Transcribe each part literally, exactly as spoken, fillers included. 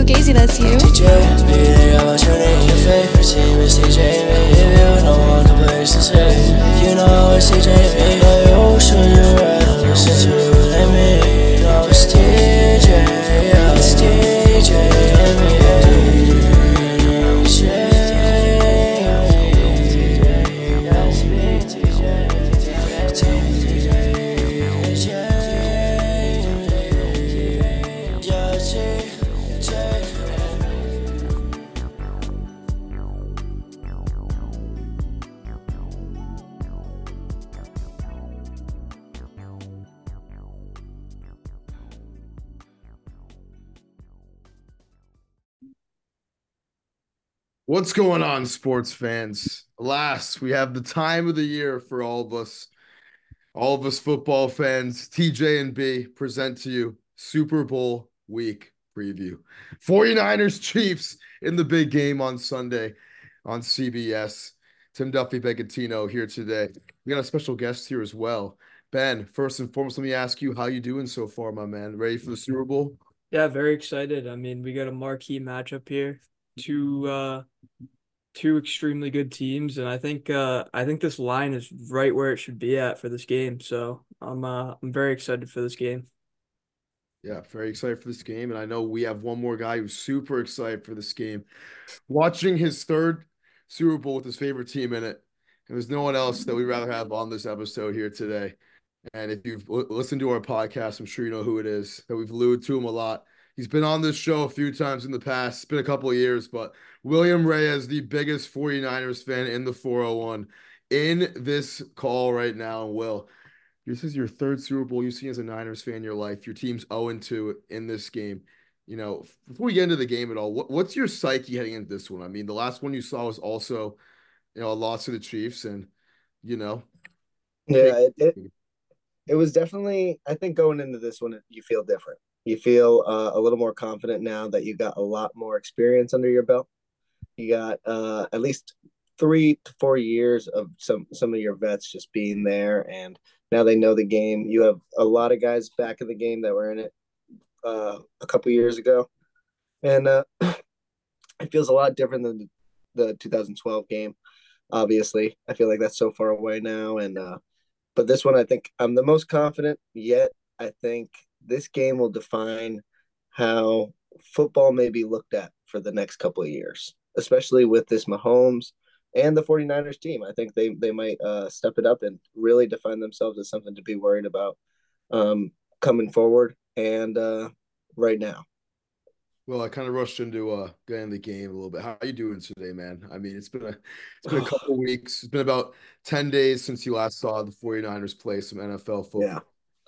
Gazy, that's you. D J, be there, I'm turning your favorite team is D J me. If you don't want the place to say, you know it's D J me. I will show you right, listen to let me. No, it's D J, yeah, it's D J me. What's going on, sports fans? Alas, we have the time of the year for all of us, all of us football fans. T J and B present to you Super Bowl week preview. 49ers Chiefs in the big game on Sunday on C B S. Tim Duffy Begantino here today. We got a special guest here as well. Ben, first and foremost, let me ask you, how you doing so far, my man? Ready for the Super Bowl? Yeah, very excited. I mean, we got a marquee matchup here. Two uh two extremely good teams, and I think uh I think this line is right where it should be at for this game. So I'm uh I'm very excited for this game. Yeah, very excited for this game. And I know we have one more guy who's super excited for this game. Watching his third Super Bowl with his favorite team in it. And there's no one else that we'd rather have on this episode here today. And if you've l- listened to our podcast, I'm sure you know who it is, that we've alluded to him a lot. He's been on this show a few times in the past. It's been a couple of years, but William Reyes, the biggest 49ers fan in the four oh one, in this call right now. And Will, this is your third Super Bowl you've seen as a Niners fan in your life. Your team's oh and two in this game. You know, before we get into the game at all, what, what's your psyche heading into this one? I mean, the last one you saw was also, you know, a loss to the Chiefs, and, you know, take Yeah, it, it it was definitely, I think going into this one, you feel different. You feel uh, a little more confident now that you got a lot more experience under your belt. You got uh, at least three to four years of some some of your vets just being there, and now they know the game. You have a lot of guys back in the game that were in it uh, a couple years ago, and uh, it feels a lot different than the two thousand twelve game. Obviously, I feel like that's so far away now, and uh, but this one, I think I'm the most confident yet. I think this game will define how football may be looked at for the next couple of years, especially with this Mahomes and the 49ers team. I think they, they might uh, step it up and really define themselves as something to be worried about um, coming forward and uh, right now. Well, I kind of rushed into uh getting the game a little bit. How are you doing today, man? I mean, it's been a it's been a couple weeks. It's been about ten days since you last saw the 49ers play some N F L football. Yeah.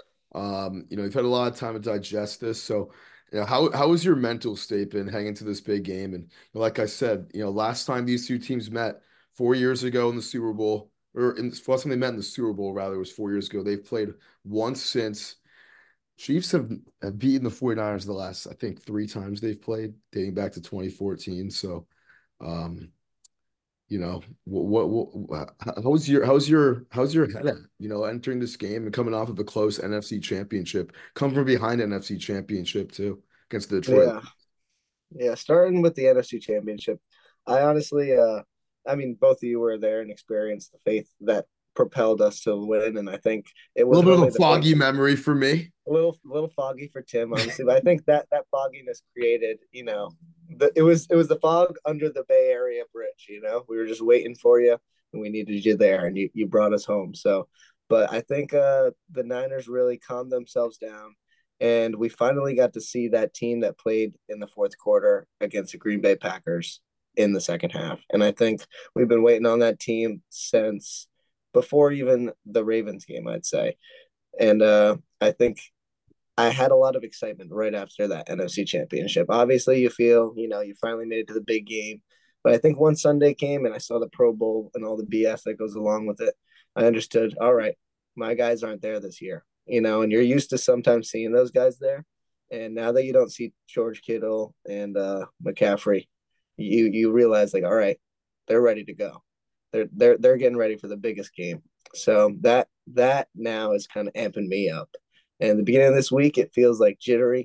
Um, you know, you've had a lot of time to digest this. So, you know, how how was your mental state been heading into this big game? And like I said, you know, last time these two teams met four years ago in the Super Bowl, or in last time they met in the Super Bowl, rather, was four years ago. They've played once since. Chiefs have, have beaten the 49ers the last, I think, three times they've played, dating back to twenty fourteen. So, um, you know, what, what, what, how's your, how's your, how's your head at, you know, entering this game and coming off of a close N F C championship, come from behind N F C championship too against the Detroit. Yeah. Yeah. Starting with the N F C championship, I honestly, uh, I mean, both of you were there and experienced the faith that propelled us to win. And I think it A was little bit really of a the foggy faith- memory for me. a little little foggy for Tim, honestly. But I think that that fogginess created, you know, the it was it was the fog under the Bay Area bridge. You know, we were just waiting for you, and we needed you there, and you you brought us home. So, but I think uh, the Niners really calmed themselves down, and we finally got to see that team that played in the fourth quarter against the Green Bay Packers in the second half. And I think we've been waiting on that team since before even the Ravens game, I'd say. And uh, I think I had a lot of excitement right after that N F C championship. Obviously, you feel, you know, you finally made it to the big game. But I think once Sunday came and I saw the Pro Bowl and all the B S that goes along with it, I understood, all right, my guys aren't there this year, you know, and you're used to sometimes seeing those guys there. And now that you don't see George Kittle and uh, McCaffrey, you you realize, like, all right, they're ready to go. They're they're they're getting ready for the biggest game. So that that now is kind of amping me up. And the beginning of this week, it feels like jittery.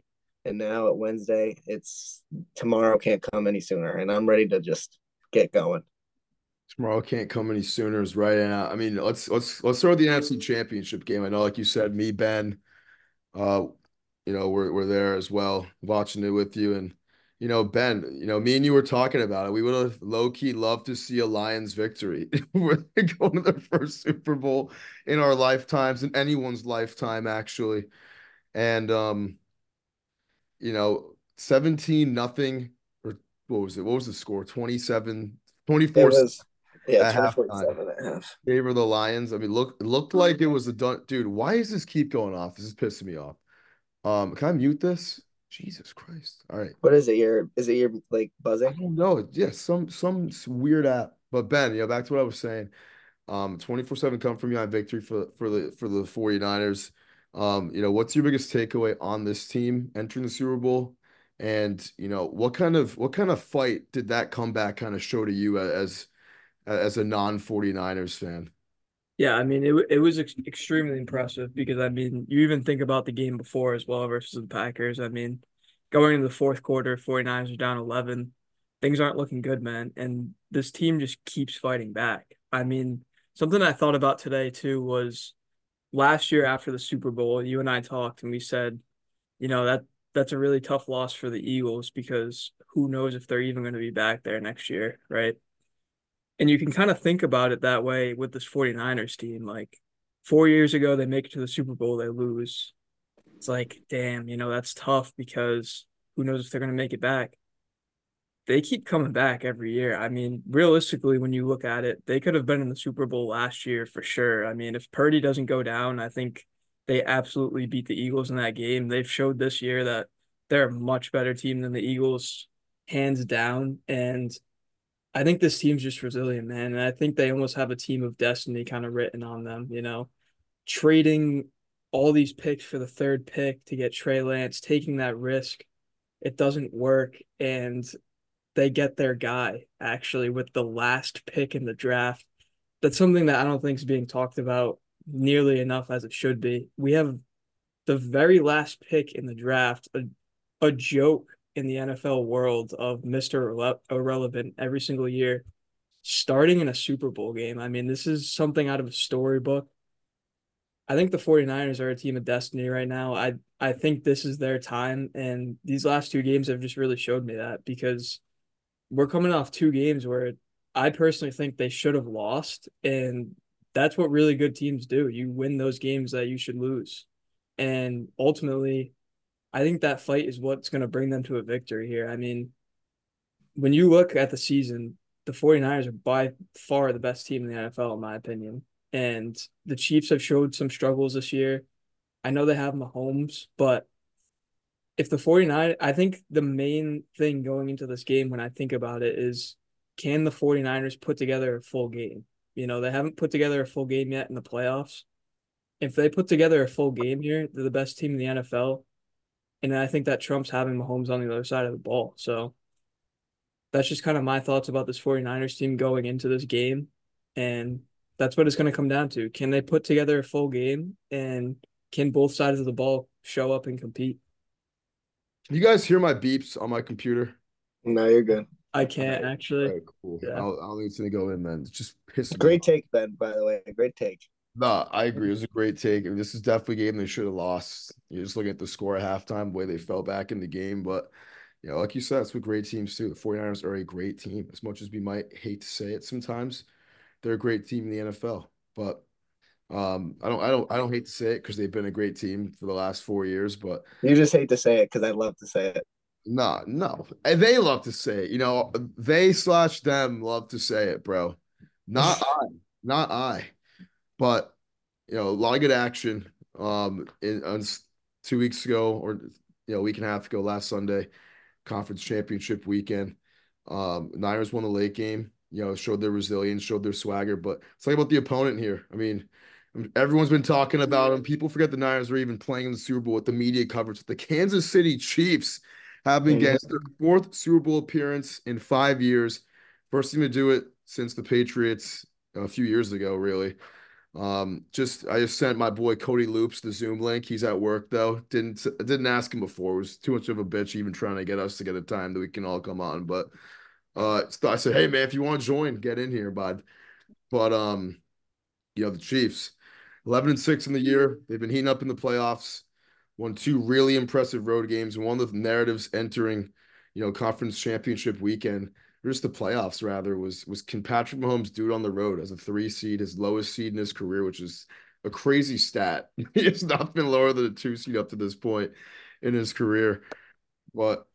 and now at Wednesday, it's tomorrow can't come any sooner, and I'm ready to just get going. Tomorrow can't come any sooner is right. And I mean, let's let's let's start with the N F C Championship game. I know, like you said, me, Ben, uh, you know, we're we're there as well, watching it with you. And you know, Ben, you know, me and you were talking about it. We would have low key loved to see a Lions victory. We're going to their first Super Bowl in our lifetimes, in anyone's lifetime, actually. And um, you know, seventeen nothing, or what was it? What was the score? twenty-seven, It twenty-four was, yeah, at twenty-four halftime. seven and a half. Favor the Lions. I mean, look, it looked like it was a done. Dude, why does this keep going off? This is pissing me off. Um, can I mute this? Jesus Christ. All right. What is it? Your is it your like I buzzing? don't know. Yeah, some some weird app. But Ben, you know, back to what I was saying. Um, twenty-four seven come from you on victory for for the for the 49ers. Um, you know, what's your biggest takeaway on this team entering the Super Bowl? And, you know, what kind of what kind of fight did that comeback kind of show to you as as a non 49ers fan? Yeah, I mean it it was ex extremely impressive because I mean you even think about the game before as well versus the Packers. I mean, going into the fourth quarter, 49ers are down eleven. Things aren't looking good, man, and this team just keeps fighting back. I mean, something I thought about today too was last year after the Super Bowl, you and I talked and we said, you know, that that's a really tough loss for the Eagles because who knows if they're even going to be back there next year, right? And you can kind of think about it that way with this 49ers team. Like four years ago, they make it to the Super Bowl, they lose. It's like, damn, you know, that's tough because who knows if they're going to make it back. They keep coming back every year. I mean, realistically, when you look at it, they could have been in the Super Bowl last year for sure. I mean, if Purdy doesn't go down, I think they absolutely beat the Eagles in that game. They've showed this year that they're a much better team than the Eagles, hands down. And I think this team's just resilient, man. And I think they almost have a team of destiny kind of written on them, you know, trading all these picks for the third pick to get Trey Lance, taking that risk. It doesn't work. And they get their guy actually with the last pick in the draft. That's something that I don't think is being talked about nearly enough as it should be. We have the very last pick in the draft, a, a joke in the N F L world of Mister Irre- Irrelevant every single year, starting in a Super Bowl game. I mean, this is something out of a storybook. I think the 49ers are a team of destiny right now. I I think this is their time, and these last two games have just really showed me that because we're coming off two games where I personally think they should have lost, and that's what really good teams do. You win those games that you should lose. And ultimately, I think that fight is what's going to bring them to a victory here. I mean, when you look at the season, the 49ers are by far the best team in the N F L, in my opinion. And the Chiefs have showed some struggles this year. I know they have Mahomes, but if the 49 I think the main thing going into this game when I think about it is can the 49ers put together a full game? You know, they haven't put together a full game yet in the playoffs. If they put together a full game here, they're the best team in the N F L. And I think that trumps having Mahomes on the other side of the ball. So that's just kind of my thoughts about this 49ers team going into this game. And that's what it's going to come down to. Can they put together a full game and can both sides of the ball show up and compete? Can you guys hear my beeps on my computer? No, you're good. I can't All right. actually. All right, cool. Yeah. I'll, I'll need to go in, man. It's just pissing me Great off. take, Ben, by the way. Great take. No, I agree. It was a great take. I mean, this is definitely a game they should have lost. You're just looking at the score at halftime, the way they fell back in the game. But, you know, like you said, it's with great teams too. The 49ers are a great team. As much as we might hate to say it sometimes, they're a great team in the N F L. But um, I don't I don't I don't hate to say it because they've been a great team for the last four years. But You just hate to say it because I love to say it. no, no. And they love to say it. You know, they slash them love to say it, bro. Not I. Not I. But you know, a lot of good action. Um, in on two weeks ago, or you know, a week and a half ago, last Sunday, conference championship weekend. Um, Niners won the late game. You know, showed their resilience, showed their swagger. But it's like about the opponent here. I mean, everyone's been talking about them. People forget the Niners are even playing in the Super Bowl with the media coverage. The Kansas City Chiefs have been Mhm. getting their fourth Super Bowl appearance in five years. First team to do it since the Patriots a few years ago, really. Um, just I just sent my boy Cody Loops the Zoom link. He's at work though. Didn't didn't ask him before. It was too much of a bitch even trying to get us to get a time that we can all come on. But uh, so I said, hey man, if you want to join, get in here, bud. But um, you know the Chiefs, eleven and six in the year. They've been heating up in the playoffs. Won two really impressive road games. And one of the narratives entering, you know, conference championship weekend, or just the playoffs rather, was was can Patrick Mahomes do it on the road as a three seed, his lowest seed in his career, which is a crazy stat. He has not been lower than a two seed up to this point in his career. But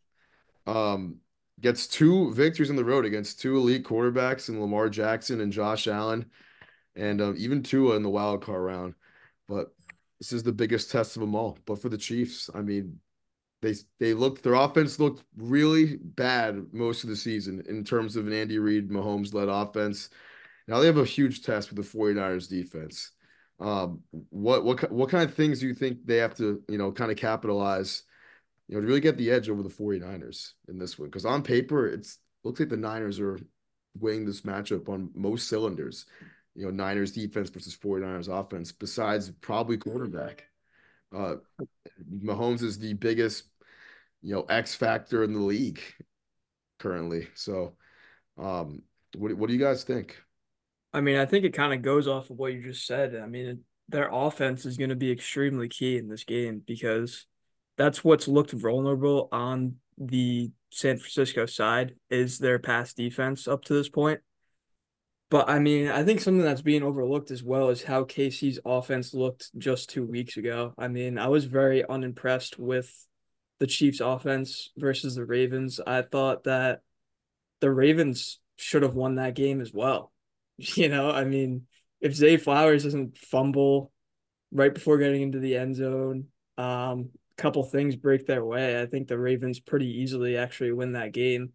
um gets two victories on the road against two elite quarterbacks in Lamar Jackson and Josh Allen, and um, even Tua in the wild card round. But this is the biggest test of them all. But for the Chiefs, I mean, they they looked their offense looked really bad most of the season in terms of an Andy Reid, Mahomes led offense. Now they have a huge test with the 49ers defense. Um, what what what kind of things do you think they have to, you know, kind of capitalize, you know, to really get the edge over the 49ers in this one? Because on paper, it's looks like the Niners are winning this matchup on most cylinders. You know, Niners defense versus 49ers offense, besides probably quarterback. Uh, Mahomes is the biggest, you know, X factor in the league currently. So, um, what what do you guys think? I mean, I think it kind of goes off of what you just said. I mean, it, their offense is going to be extremely key in this game because that's what's looked vulnerable on the San Francisco side is their pass defense up to this point. But I mean, I think something that's being overlooked as well is how K C's offense looked just two weeks ago. I mean, I was very unimpressed with the Chiefs' offense versus the Ravens. I thought that the Ravens should have won that game as well. You know, I mean, if Zay Flowers doesn't fumble right before getting into the end zone, um, a couple things break their way. I think the Ravens pretty easily actually win that game.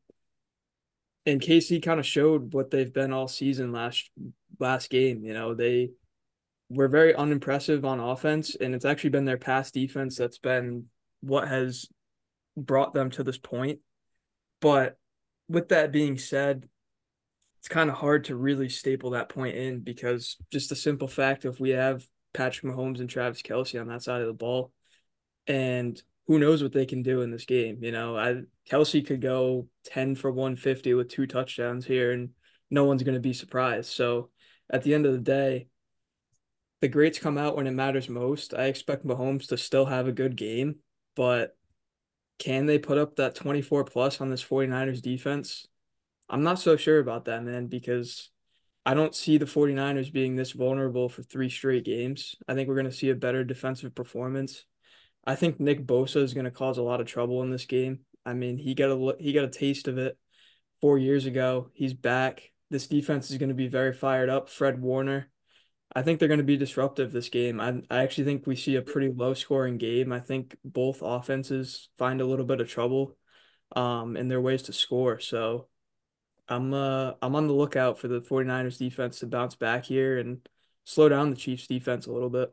And K C kind of showed what they've been all season last last game. You know, they were very unimpressive on offense, and it's actually been their pass defense that's been what has brought them to this point. But with that being said, it's kind of hard to really staple that point in because just the simple fact of we have Patrick Mahomes and Travis Kelce on that side of the ball, and who knows what they can do in this game. You know, I Kelce could go ten for one fifty with two touchdowns here, and no one's going to be surprised. So at the end of the day, the greats come out when it matters most. I expect Mahomes to still have a good game, but can they put up that twenty-four plus on this 49ers defense? I'm not so sure about that, man, because I don't see the 49ers being this vulnerable for three straight games. I think we're going to see a better defensive performance. I think Nick Bosa is going to cause a lot of trouble in this game. I mean, he got a he got a taste of it four years ago. He's back. This defense is going to be very fired up. Fred Warner. I think they're going to be disruptive this game. I I actually think we see a pretty low scoring game. I think both offenses find a little bit of trouble um in their ways to score. So I'm uh I'm on the lookout for the 49ers defense to bounce back here and slow down the Chiefs defense a little bit.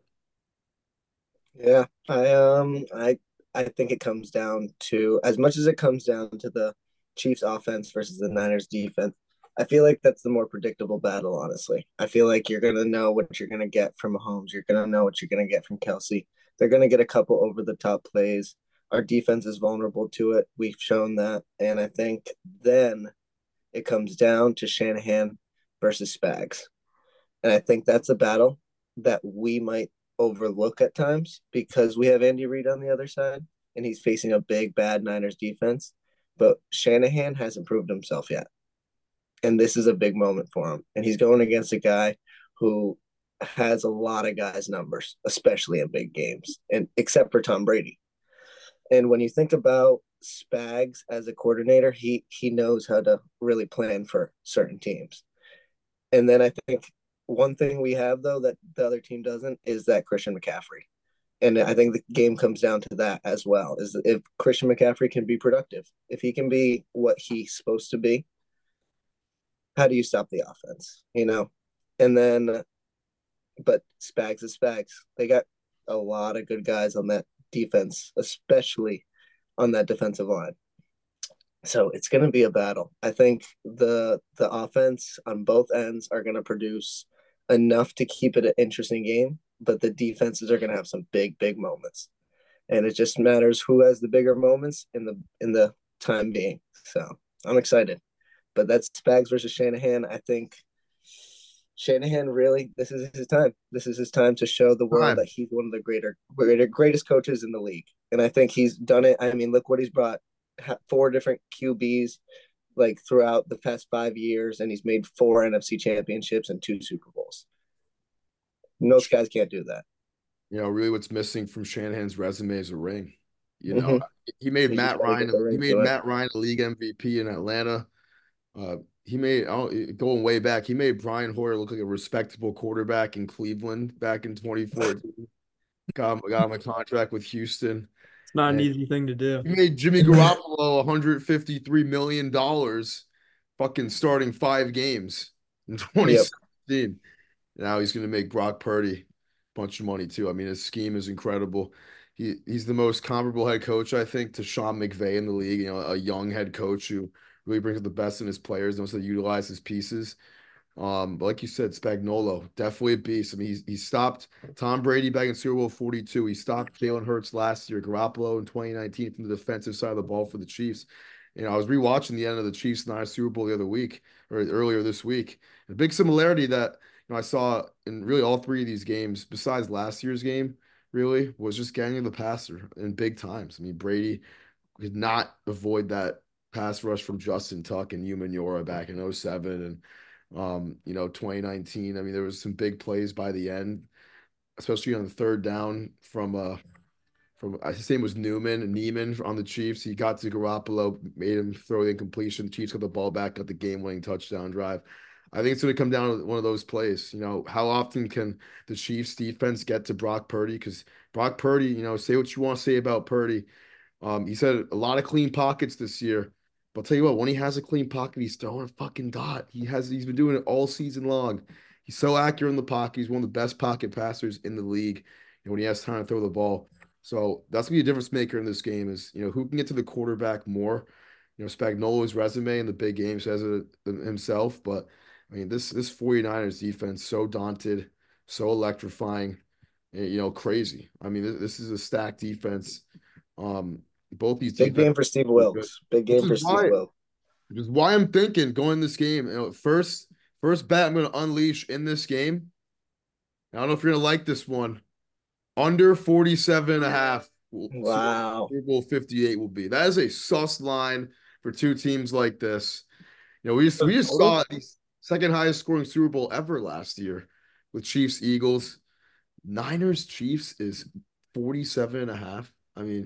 Yeah, I um I I think it comes down to as much as it comes down to the Chiefs offense versus the Niners defense. I feel like that's the more predictable battle, honestly. I feel like you're gonna know what you're gonna get from Mahomes. You're gonna know what you're gonna get from Kelce. They're gonna get a couple over the top plays. Our defense is vulnerable to it. We've shown that. And I think then it comes down to Shanahan versus Spags. And I think that's a battle that we might overlook at times because we have Andy Reid on the other side and he's facing a big, bad Niners defense. But Shanahan hasn't proved himself yet. And this is a big moment for him. And he's going against a guy who has a lot of guys' numbers, especially in big games, and except for Tom Brady. And when you think about Spags as a coordinator, he he knows how to really plan for certain teams. And then I think one thing we have though that the other team doesn't is that Christian McCaffrey. And I think the game comes down to that as well. Is if Christian McCaffrey can be productive, if he can be what he's supposed to be, how do you stop the offense? You know? And then but Spags is Spags. They got a lot of good guys on that defense, especially on that defensive line. So it's going to be a battle. I think the the offense on both ends are going to produce enough to keep it an interesting game, but the defenses are going to have some big, big moments, and it just matters who has the bigger moments in the in the time being. So I'm excited, but that's Spags versus Shanahan. I think Shanahan really, this is his time. This is his time to show the world Time. that he's one of the greater, greater, greatest coaches in the league, and I think he's done it. I mean, look what he's brought: four different Q Bs like throughout the past five years, and he's made four N F C championships and two Super Bowls. Most guys can't do that. You know, really what's missing from Shanahan's resume is a ring. You know, Mm-hmm. he made He Matt Ryan he made Matt Ryan a league M V P in Atlanta. Uh, he made going way back, he made Brian Hoyer look like a respectable quarterback in Cleveland back in twenty fourteen. Got him, got him a contract with Houston. It's not an And easy thing to do. he made Jimmy Garoppolo one hundred fifty-three million dollars fucking starting five games in twenty seventeen. Yep. Now he's going to make Brock Purdy a bunch of money too. I mean, his scheme is incredible. He he's the most comparable head coach, I think, to Sean McVay in the league. You know, a young head coach who really brings out the best in his players, knows how to utilize his pieces. Um, but like you said, Spagnuolo, definitely a beast. I mean, he's, he stopped Tom Brady back in Super Bowl forty-two. He stopped Jalen Hurts last year, Garoppolo in twenty nineteen from the defensive side of the ball for the Chiefs. You know, I was rewatching the end of the Chiefs Niners Super Bowl the other week or earlier this week. A big similarity that you know I saw in really all three of these games, besides last year's game, really was just getting the passer in big times. I mean, Brady could not avoid that pass rush from Justin Tuck and Umanura back in oh seven and um, you know, twenty nineteen. I mean, there was some big plays by the end, especially on the third down from uh from his name was Newman and Neiman on the Chiefs. He got to Garoppolo, made him throw the incompletion. The Chiefs got the ball back, got the game-winning touchdown drive. I think it's going to come down to one of those plays. You know, how often can the Chiefs defense get to Brock Purdy? Because Brock Purdy, you know, say what you want to say about Purdy. Um, he's had a lot of clean pockets this year. But I'll tell you what, when he has a clean pocket, he's throwing a fucking dot. He has he's been doing it all season long. He's so accurate in the pocket. He's one of the best pocket passers in the league. And when he has time to throw the ball. So that's gonna be a difference maker in this game is, you know, who can get to the quarterback more. You know, Spagnuolo's resume in the big game says it himself. But I mean, this this 49ers defense, so daunted, so electrifying, you know, crazy. I mean, this, this is a stacked defense. Um, both these big game for Steve Wilks. Big game for Steve Wilks. Which is why I'm thinking going this game. You know, first first bet I'm going to unleash in this game. I don't know if you're going to like this one. Under forty-seven and a half. Wow. Super Bowl fifty-eight will be. That is a sus line for two teams like this. You know, we just we just saw the second highest scoring Super Bowl ever last year with Chiefs Eagles. Niners Chiefs is forty-seven and a half. I mean,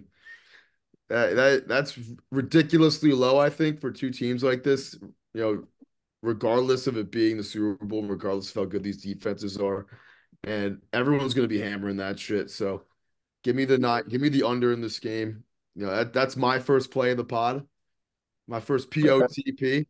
that, that that's ridiculously low, I think, for two teams like this. You know, regardless of it being the Super Bowl, regardless of how good these defenses are, and everyone's going to be hammering that shit. So, give me the not, give me the under in this game. You know, that, that's my first play of the pod, my first P O T P,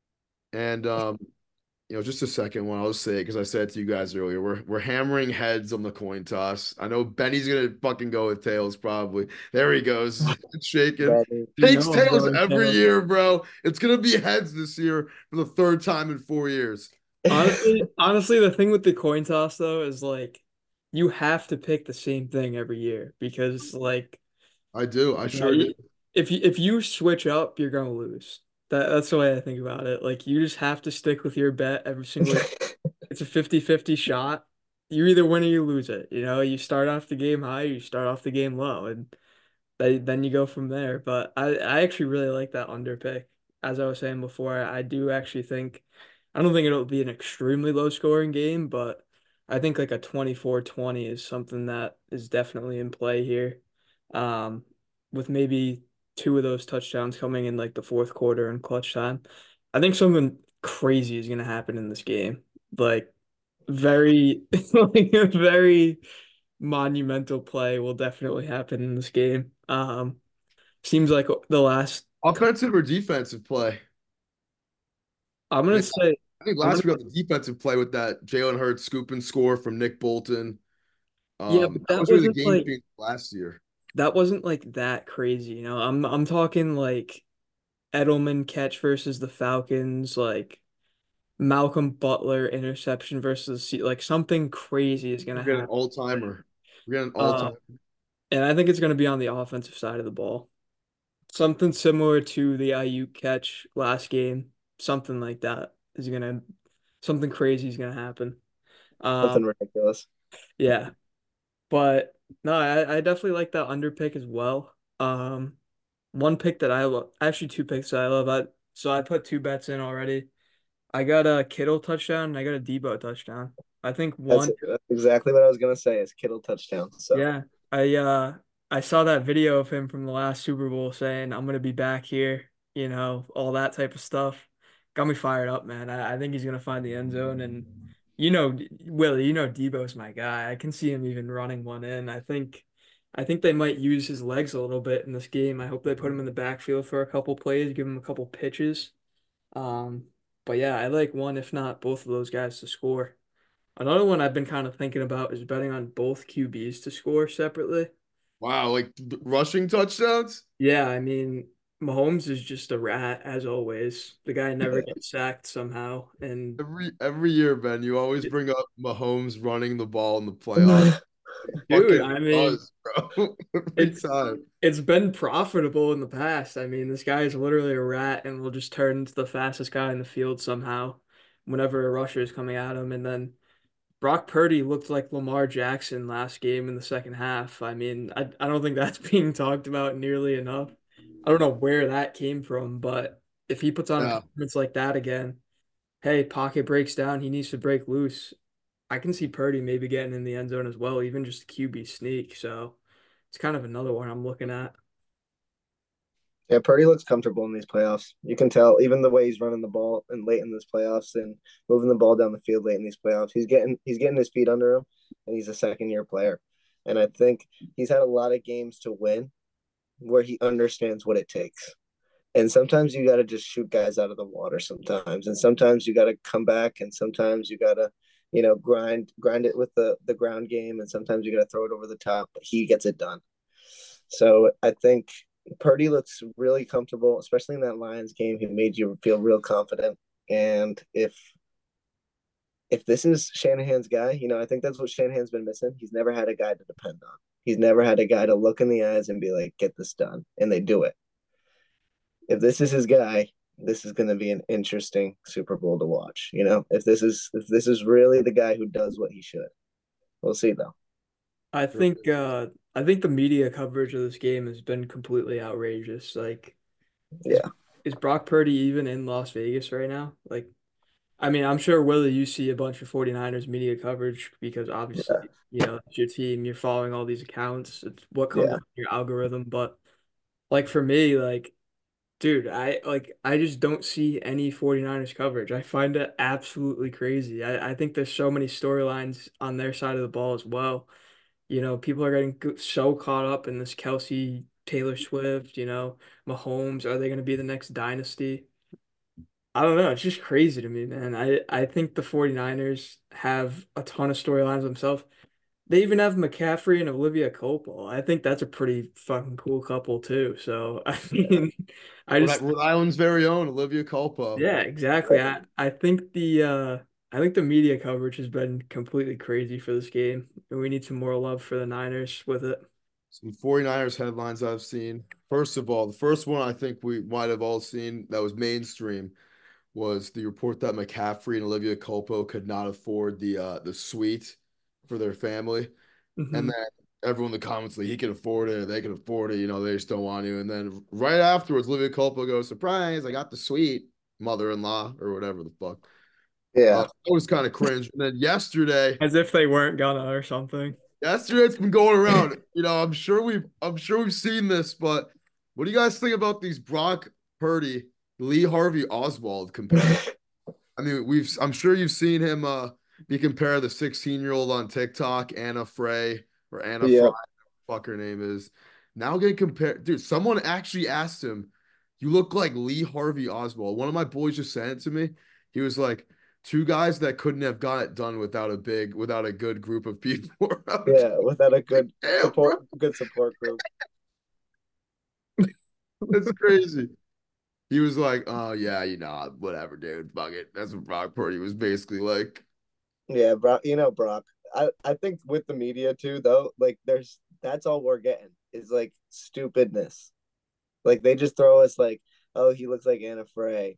and um, you know, just a second one. I'll just say it because I said it to you guys earlier. We're we're hammering heads on the coin toss. I know Benny's gonna fucking go with tails probably. There he goes, shaking. Takes tails every year, bro. It's gonna be heads this year for the third time in four years. Honestly, honestly, the thing with the coin toss though is like you have to pick the same thing every year because like I do. I sure do. If you if you switch up, you're gonna lose. That that's the way I think about it. Like you just have to stick with your bet every single it's a fifty fifty shot. You either win or you lose it. You know, you start off the game high, you start off the game low, and they, then you go from there. But I, I actually really like that under pick. As I was saying before, I do actually think I don't think it'll be an extremely low scoring game, but I think like a twenty-four twenty is something that is definitely in play here. Um, with maybe two of those touchdowns coming in like the fourth quarter and clutch time. I think something crazy is gonna happen in this game. Like very like a very monumental play will definitely happen in this game. Um seems like the last offensive or defensive play. I'm gonna I think, say I think last week on the defensive play with that Jalen Hurts scoop and score from Nick Bolton. Um, yeah, but that, that was really the game like, last year. That wasn't like that crazy, you know. I'm I'm talking like Edelman catch versus the Falcons, like Malcolm Butler interception versus the like something crazy is We're gonna getting an happen. all-timer. We're getting an Uh, all-timer. and I think it's gonna be on the offensive side of the ball. Something similar to the Ayuk catch last game. Something like that is gonna something crazy is gonna happen. Um, Something ridiculous. yeah. But no, I, I definitely like that under pick as well. Um, one pick that I love, actually two picks that I love. I, so I put two bets in already. I got a Kittle touchdown and I got a Debo touchdown. I think That's, one, that's exactly what I was gonna say. Is Kittle touchdown. So yeah, I uh I saw that video of him from the last Super Bowl saying I'm gonna be back here, you know, all that type of stuff. Got me fired up, man. I, I think he's gonna find the end zone and you know, Willie, you know Debo's my guy. I can see him even running one in. I think I think they might use his legs a little bit in this game. I hope they put him in the backfield for a couple plays, give him a couple pitches. Um, but yeah, I like one, if not both of those guys to score. Another one I've been kind of thinking about is betting on both Q Bs to score separately. Wow, like th- rushing touchdowns? Yeah, I mean, Mahomes is just a rat as always. The guy never yeah. gets sacked somehow. And Every every year, Ben, you always bring up Mahomes running the ball in the playoffs. dude, Fucking I mean, does, bro. Every it's time. it's been profitable in the past. I mean, this guy is literally a rat and will just turn into the fastest guy in the field somehow whenever a rusher is coming at him. And then Brock Purdy looked like Lamar Jackson last game in the second half. I mean, I, I don't think that's being talked about nearly enough. I don't know where that came from, but if he puts on a Yeah. performance like that again, hey, pocket breaks down, he needs to break loose. I can see Purdy maybe getting in the end zone as well, even just a Q B sneak. So it's kind of another one I'm looking at. Yeah, Purdy looks comfortable in these playoffs. You can tell even the way he's running the ball and late in this playoffs and moving the ball down the field late in these playoffs. He's getting he's getting his feet under him, and he's a second year player. And I think he's had a lot of games to win where he understands what it takes. And sometimes you got to just shoot guys out of the water sometimes, and sometimes you got to come back, and sometimes you got to, you know, grind grind it with the the ground game, and sometimes you got to throw it over the top. But he gets it done. So I think Purdy looks really comfortable, especially in that Lions game. He made you feel real confident. And if if this is Shanahan's guy, you know, I think that's what Shanahan's been missing. He's never had a guy to depend on. He's never had a guy to look in the eyes and be like, "Get this done," and they do it. If this is his guy, this is going to be an interesting Super Bowl to watch. You know, if this is if this is really the guy who does what he should, we'll see though. I think uh I think the media coverage of this game has been completely outrageous. Like is Yeah, is Brock Purdy even in Las Vegas right now? Like I mean, I'm sure Willie, you see a bunch of 49ers media coverage because obviously, yeah, you know, it's your team, you're following all these accounts. It's what comes yeah. up in your algorithm. But like for me, like, dude, I like I just don't see any 49ers coverage. I find it absolutely crazy. I, I think there's so many storylines on their side of the ball as well. You know, people are getting go- so caught up in this Kelsey, Taylor Swift, you know, Mahomes. Are they going to be the next dynasty? I don't know. It's just crazy to me, man. I, I think the 49ers have a ton of storylines themselves. They even have McCaffrey and Olivia Culpo. I think that's a pretty fucking cool couple too. So, I mean, I Rhode just, Rhode Island's very own Olivia Culpo. yeah, exactly. I, I think the uh I think the media coverage has been completely crazy for this game. And we need some more love for the Niners with it. Some 49ers headlines I've seen. First of all, the first one I think we might have all seen that was mainstream was the report that McCaffrey and Olivia Culpo could not afford the uh the suite for their family. And Hmm. then everyone in the comments like he can afford it, they can afford it, you know, they just don't want to. And then right afterwards, Olivia Culpo goes, surprise, I got the suite, mother-in-law or whatever the fuck. Uh, Yeah. that was kind of cringe. And then yesterday, As if they weren't gonna or something. yesterday it's been going around. You know, I'm sure we've I'm sure we've seen this, but what do you guys think about these Brock Purdy, Lee Harvey Oswald comparisons? I mean, we've I'm sure you've seen him uh be compared to the sixteen year old on TikTok, Anna Frey or Anna Fry, Yeah. fuck her name is. Now getting compared, dude. Someone actually asked him, "You look like Lee Harvey Oswald." One of my boys just sent it to me. He was like, two guys that couldn't have got it done without a big, without a good group of people around. Yeah. Without a Like, good damn, bro, support, good support group. that's crazy. he was like, "Oh yeah, you know, whatever, dude, fuck it." That's what Brock Purdy was basically like. Yeah, Brock. You know, Brock. I I think with the media too, though, like there's that's all we're getting is like stupidness. Like they just throw us like, oh, he looks like Anna Frey.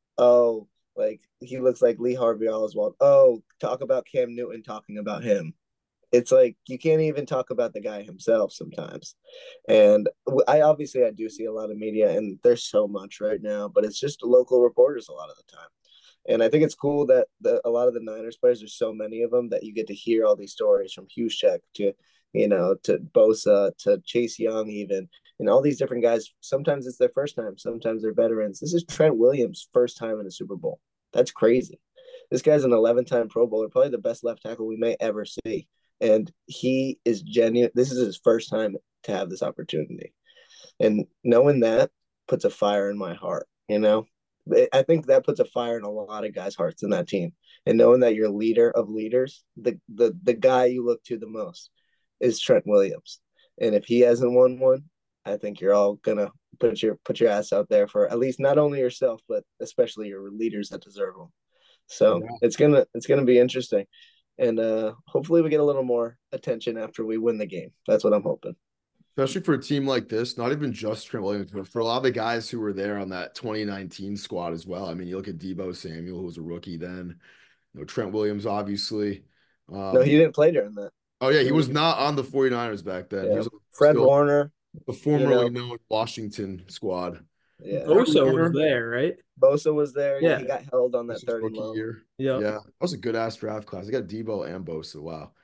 Oh, like he looks like Lee Harvey Oswald. Oh, talk about Cam Newton talking about him. It's like you can't even talk about the guy himself sometimes. And I obviously I do see a lot of media, and there's so much right now, but it's just local reporters a lot of the time. And I think it's cool that the, a lot of the Niners players, there's so many of them that you get to hear all these stories from Juszczyk to, you know, to Bosa to Chase Young, even, and all these different guys. Sometimes it's their first time, sometimes they're veterans. This is Trent Williams' first time in a Super Bowl. That's crazy. This guy's an eleven time Pro Bowler, probably the best left tackle we may ever see. And he is genuine. This is his first time to have this opportunity. And knowing that puts a fire in my heart, you know? I think that puts a fire in a lot of guys' hearts in that team. And knowing that your leader of leaders, the the the guy you look to the most is Trent Williams. And if he hasn't won one, I think you're all gonna put your put your ass out there for at least not only yourself, but especially your leaders that deserve them. So Yeah. it's gonna it's gonna be interesting. And uh hopefully we get a little more attention after we win the game. That's what I'm hoping. Especially for a team like this, not even just Trent Williams, but for a lot of the guys who were there on that twenty nineteen squad as well. I mean, you look at Deebo Samuel, who was a rookie then, you know, Trent Williams, obviously. No, Um, he didn't play during that. oh, yeah, He he was was not on the 49ers back then. He yeah. was Fred still Warner, the you formerly know, known Washington squad. yeah. Fred Bosa was Warner, there, right? Bosa was there. Yeah, he Yeah. got held on that this is third and rookie long. year. Yeah. Yeah, that was a good ass draft class. They got Deebo and Bosa. Wow.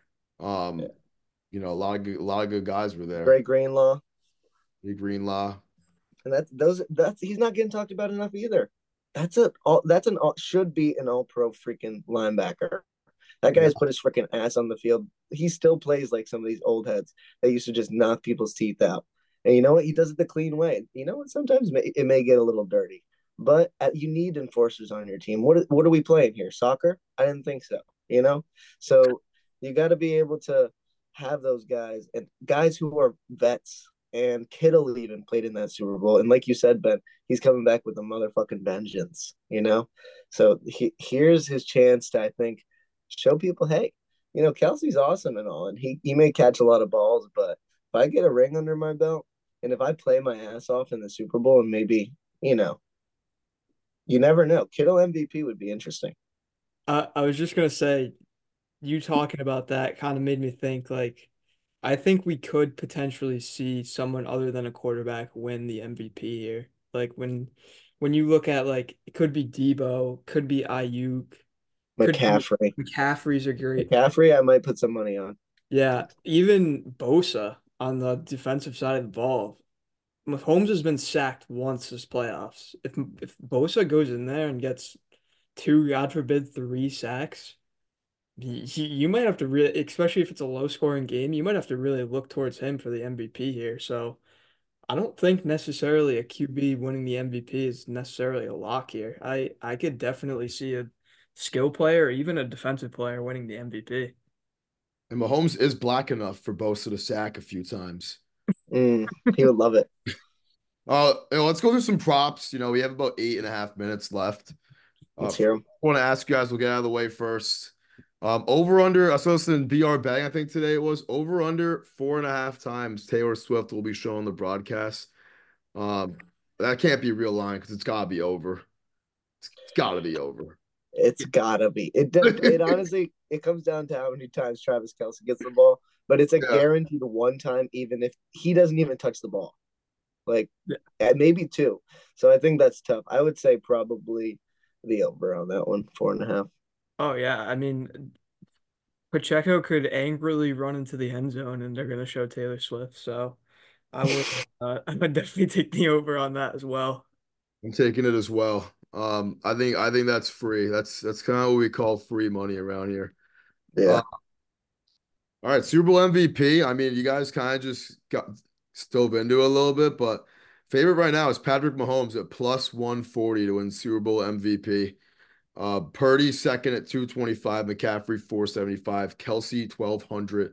Yeah. Um, you know, a lot of good, a lot of good guys were there. Dre Greenlaw. Big Greenlaw. And that's those that's he's not getting talked about enough either. That's a all that's an all should be an all pro freaking linebacker. That Yeah. guy's put his freaking ass on the field. He still plays like some of these old heads that used to just knock people's teeth out. And you know what? He does it the clean way. You know what? Sometimes it may get a little dirty, but you need enforcers on your team. What what are we playing here? Soccer? I didn't think so. You know, so you got to be able to have those guys and guys who are vets. And Kittle even played in that Super Bowl. And like you said, Ben, he's coming back with a motherfucking vengeance, you know? So he, here's his chance to, I think, show people, hey, you know, Kelsey's awesome and all. And he, he may catch a lot of balls, but if I get a ring under my belt and if I play my ass off in the Super Bowl and maybe, you know, you never know. Kittle M V P would be interesting. I, I was just gonna say, you talking about that kind of made me think like I think we could potentially see someone other than a quarterback win the M V P here. Like when when you look at like it could be Debo, could be Ayuk, could be McCaffrey. McCaffrey's are great. McCaffrey, I might put some money on. Yeah, even Bosa on the defensive side of the ball. Mahomes has been sacked once this playoffs. If if Bosa goes in there and gets two, God forbid, three sacks, he, he, you might have to really, especially if it's a low scoring game, you might have to really look towards him for the M V P here. So I don't think necessarily a Q B winning the M V P is necessarily a lock here. I I could definitely see a skill player or even a defensive player winning the M V P. And Mahomes is black enough for Bosa to sack a few times. Mm, he would love it. Uh, you know, let's go through some props. You know, we have about eight and a half minutes left. Uh, Let's hear him. I want to ask you guys, we'll get out of the way first. Um, over under, I saw this in B R Bang, I think today it was over under four and a half times Taylor Swift will be showing the broadcast. Um, that can't be a real line because it's gotta be over. It's, it's gotta be over. It's gotta be. It does. It honestly, it comes down to how many times Travis Kelce gets the ball, but it's a Yeah. guaranteed one time, even if he doesn't even touch the ball, like Yeah. and maybe two. So I think that's tough. I would say probably the over on that one, four and a half. Oh yeah, I mean Pacheco could angrily run into the end zone and they're gonna show Taylor Swift. So I would uh, I would definitely take the over on that as well. I'm taking it as well. Um, I think I think that's free. That's that's kind of what we call free money around here. Yeah, Uh, all right, Super Bowl M V P. I mean, you guys kind of just got stove into it a little bit, but favorite right now is Patrick Mahomes at plus one forty to win Super Bowl M V P. Uh, Purdy second at two twenty-five, McCaffrey four seventy-five, Kelsey twelve hundred.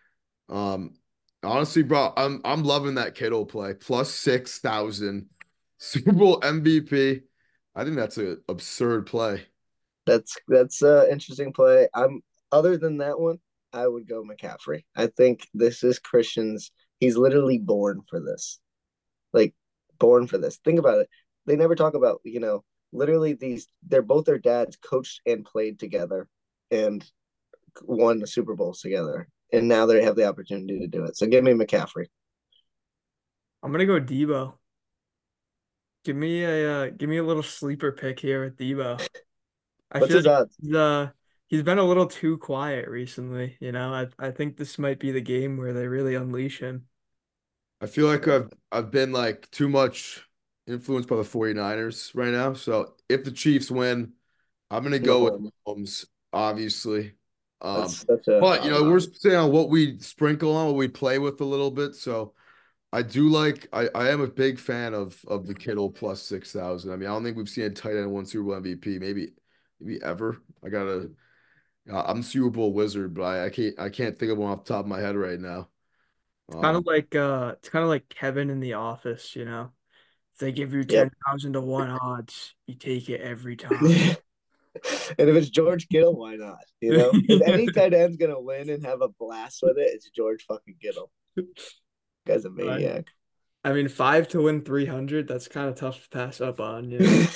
Um, honestly, bro, I'm I'm loving that Kittle play plus six thousand. Super Bowl M V P. I think that's an absurd play. That's that's uh interesting play. I'm other than that one, I would go McCaffrey. I think this is Christian's. He's literally born for this. Like born for this. Think about it. They never talk about, you know, literally these they're both their dads coached and played together and won the Super Bowls together. And now they have the opportunity to do it. So give me McCaffrey. I'm gonna go Debo. Give me a uh, give me a little sleeper pick here with Debo. I What's feel his like odds? he's, uh he's been a little too quiet recently, you know. I I think this might be the game where they really unleash him. I feel like I've I've been like too much influenced by the 49ers right now. So if the Chiefs win, I'm gonna go with Mahomes. Mahomes, obviously. Um, That's such a but you know, we're saying on what we sprinkle on, what we play with a little bit. So I do like I, I am a big fan of of the Kittle plus six thousand. I mean, I don't think we've seen a tight end win Super Bowl M V P, maybe maybe ever. I gotta uh, I'm Super Bowl wizard, but I, I can't I can't think of one off the top of my head right now. Kind of Um, like uh it's kind of like Kevin in The Office, you know. If they give you yep. ten thousand to one odds, you take it every time. And if it's George Kittle, why not? You know, if any tight end's gonna win and have a blast with it, it's George fucking Kittle. Guy's a Right. maniac. I mean, five to win three hundred, that's kind of tough to pass up on, you know.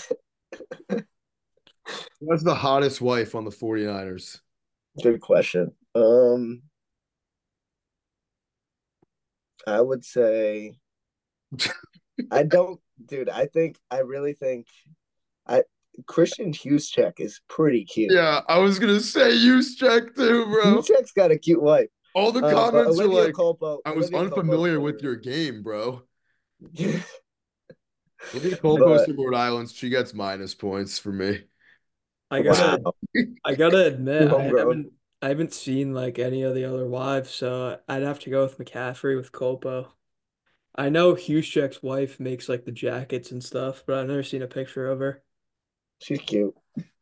What's the hottest wife on the 49ers? Good question. Um, I would say I don't, dude. I think I really think I Christian Hughescheck is pretty cute. Yeah, I was gonna say use check too, bro. Hughescheck's got a cute wife. All the Uh, but comments are Olivia like, Culpo, I was Olivia Culpo's unfamiliar with your hilarious. game, bro. Olivia Colpo's But from Rhode Island. She gets minus points for me. I gotta wow, I gotta admit, I homegrown. haven't I haven't seen like any of the other wives, so I'd have to go with McCaffrey with Colpo. I know Hughes's wife makes like the jackets and stuff, but I've never seen a picture of her. She's cute.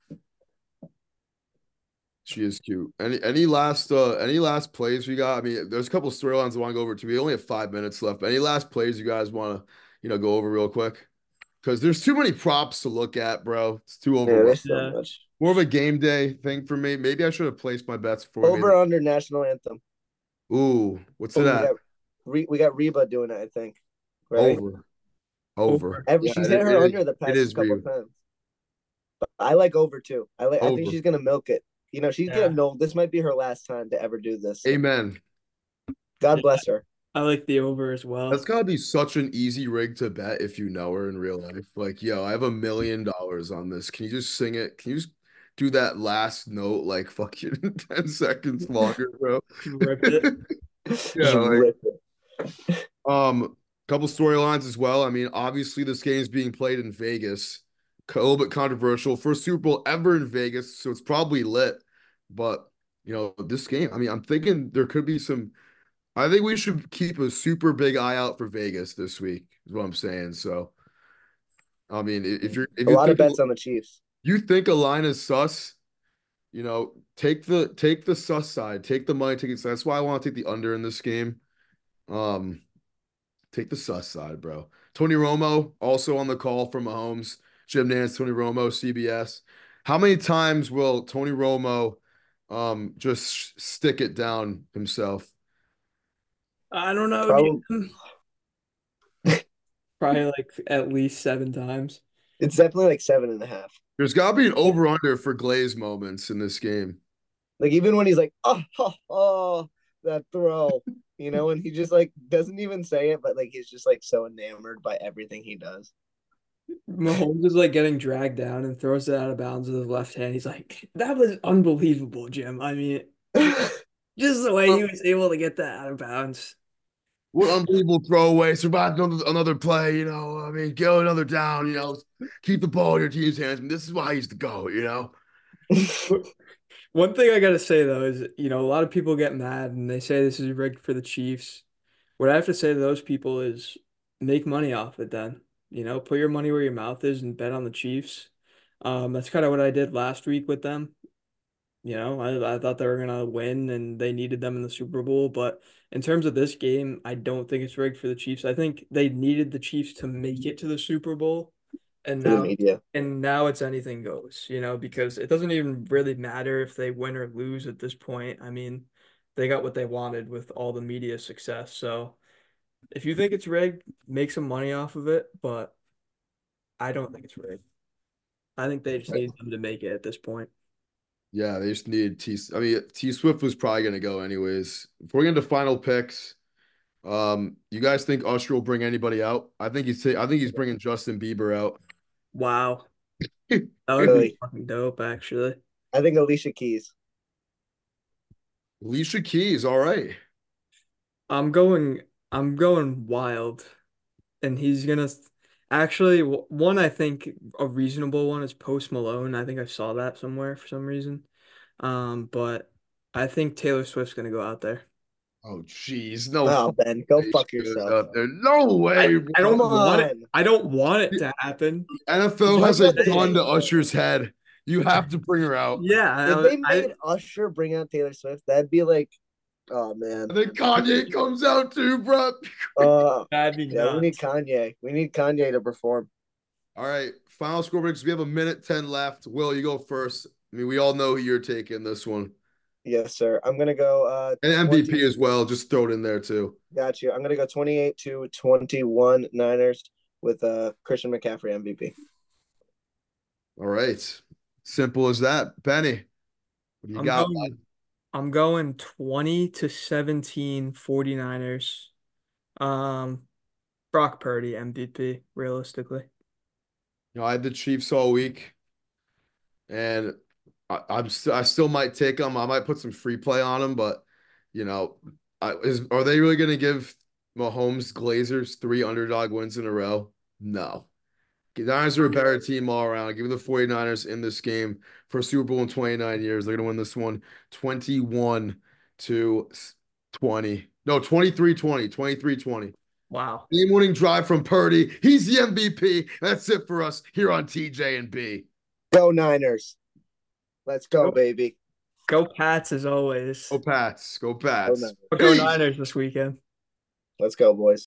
She is cute. Any any last uh any last plays we got? I mean, there's a couple storylines I want to go over too. We only have five minutes left. But any last plays you guys want to, you know, go over real quick? Because there's too many props to look at, bro. It's too Yeah, overwhelming. there's so Yeah. much. More of a game day thing for me. Maybe I should have placed my bets before I made Over under national anthem. it. Ooh, what's Oh, it we at? got Re- we got Reba doing it. I think. Right. Over. Over. Over. Every Yeah, she's it, hit her it is. under the It past is couple real. times. But I like over too. I like. I think Over. she's gonna milk it. You know, she's Yeah. getting old. This might be her last time to ever do this. Amen. God Yeah. bless her. I like the over as well. That's gotta be such an easy rig to bet if you know her in real life. Like, yo, I have a million dollars on this. Can you just sing it? Can you just do that last note like fucking ten seconds longer, bro? Ripped it. Yeah, Just like rip it. um, couple storylines as well. I mean, obviously this game is being played in Vegas. A little bit controversial. First Super Bowl ever in Vegas, so it's probably lit. But you know, this game, I mean, I'm thinking there could be some. I think we should keep a super big eye out for Vegas this week, is what I'm saying. So, I mean, i- if you're if A you lot of think bets on the Chiefs. you think a line is sus, you know, take the take the sus side, take the money tickets. That's why I want to take the under in this game. Um, take the sus side, bro. Tony Romo also on the call from Mahomes. Jim Nance, Tony Romo, C B S. How many times will Tony Romo um just stick it down himself? I don't know, Probably. Jim. Probably like at least seven times. It's definitely like seven and a half. There's got to be an over under for Glaze moments in this game. Like even when he's like, oh, oh, oh, that throw, you know, and he just like doesn't even say it, but like he's just like so enamored by everything he does. Mahomes is like getting dragged down and throws it out of bounds with his left hand. He's like, that was unbelievable, Jim. I mean, just the way he was able to get that out of bounds. What unbelievable throwaway, survive another, another play, you know. I mean, go another down, you know, keep the ball in your team's hands. I mean, this is why he's the go, you know. One thing I gotta say though is, you know, a lot of people get mad and they say this is rigged for the Chiefs. What I have to say to those people is make money off it then. You know, put your money where your mouth is and bet on the Chiefs. Um, that's kind of what I did last week with them. You know, I, I thought they were gonna win and they needed them in the Super Bowl. But in terms of this game, I don't think it's rigged for the Chiefs. I think they needed the Chiefs to make it to the Super Bowl, and For the now media. and now it's anything goes, you know, because it doesn't even really matter if they win or lose at this point. I mean, they got what they wanted with all the media success. So if you think it's rigged, make some money off of it, but I don't think it's rigged. I think they just need them to make it at this point. Yeah, they just needed T. I mean, T Swift was probably going to go anyways. Before we get into final picks, um, you guys think Usher will bring anybody out? I think he's. I think he's bringing Justin Bieber out. Wow. That would be Really? fucking dope, actually. I think Alicia Keys. Alicia Keys, all right. I'm going I'm going wild. And he's gonna actually w- one I think a reasonable one is Post Malone. I think I saw that somewhere for some reason. Um, but I think Taylor Swift's gonna go out there. Oh, jeez, no Oh, fucking Ben, go way fuck she goes yourself. out there. No I, way, I bro. don't Come want it. on. I don't want it to happen. N F L Why has a can't they gun make to it? Usher's head. You have to bring her out. Yeah, If I, they I made Usher bring out Taylor Swift, that'd be like, oh man. And then Kanye comes out too, bro. Uh, that'd be yeah, we need nuts. Kanye. We need Kanye to perform. All right, final score breaks. We have a minute ten left. Will, you go first. I mean, we all know who you're taking this one. Yes, sir. I'm gonna go. Uh, And M V P twenty as well. Just throw it in there too. Got you. I'm gonna go twenty-eight to twenty-one Niners with uh Christian McCaffrey M V P. All right, simple as that. Benny, what do you I'm got? going I'm going twenty to seventeen 49ers. Um, Brock Purdy M V P, realistically. You know, I had the Chiefs all week, and I, I'm still I still might take them. I might put some free play on them, but you know, I, is are they really going to give Mahomes Glazers three underdog wins in a row? No. The Niners are a better team all around. Give me the 49ers in this game for a Super Bowl in twenty-nine years. They're going to win this one twenty-one to twenty. No, twenty-three twenty. twenty-three twenty. Wow. Game winning drive from Purdy. He's the M V P. That's it for us here on T J and B. Go Niners. Let's go, Go. baby. Go Pats as always. Go Pats. Go Go Pats. Niners. Go Peace. Niners this weekend. Let's go, boys.